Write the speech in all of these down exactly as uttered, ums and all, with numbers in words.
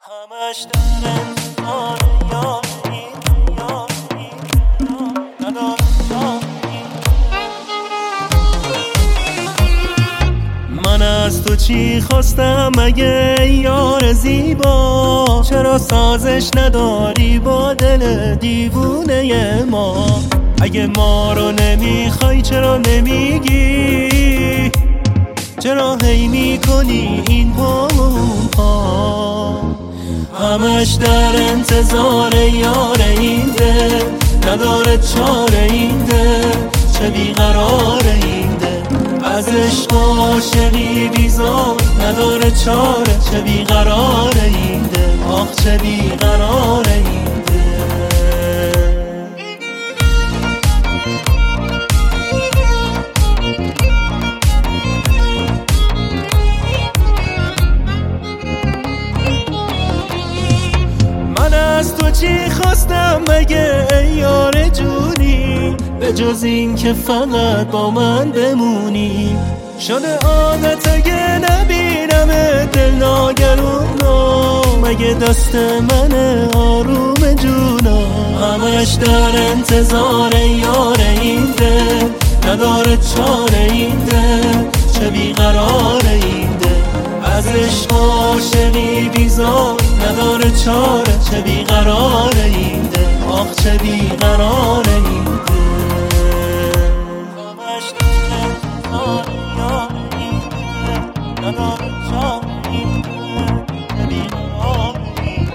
همش در انتظار یاری یاری ندارم جایی. من از تو چی خواستم مگه یار زیبا؟ چرا سازش نداری با دل دیوونه ما؟ اگه ما رو نمیخوای چرا نمیگی؟ چرا هی میکنی این پا اون پا؟ همش در انتظار یار این دل، نداره چاره این دل، چه بیقرار این دل. از عشق و عاشقی بیزار نداره چاره، چه بیقرار این دل، آخ چه بیقرار این دل. از تو چی خواستم مگه ای یار جونی؟ به جز این که فقط با من بمونی. شده عادت اگه نبینم دل ناگلونا، مگه دست من آروم جونا؟ همش در انتظار یار این دل، نداره چاره این دل، چه بیقرار این دل. از عشق و عاشقی بیزار نداره چاره، چه بیقرار این دل، آخ چه بیقرار این دل. همش در انتظار یار این دل، نداره چاره این دل، چه بیقرار این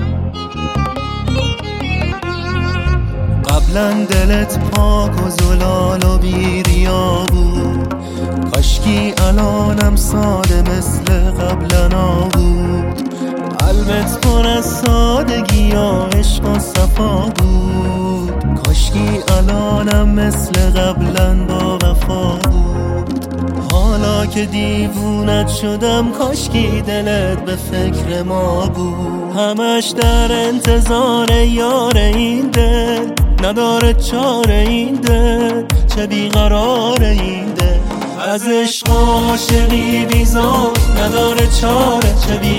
دل. قبلا دلت پاک و زلال و بیریا بود، کاشکی الانم ساده مثل قبلا بود. قلبت پر از سادگی و عشق و صفا بود، کاشکی الانم مثل قبلا با وفا بود. حالا که دیوونت شدم کاشکی دلت به فکر ما بود. همش در انتظار یار این دل، نداره چاره این دل، چه بیقرار این دل. از عشق و عاشقی بیزار نداره چاره، چه بیقرار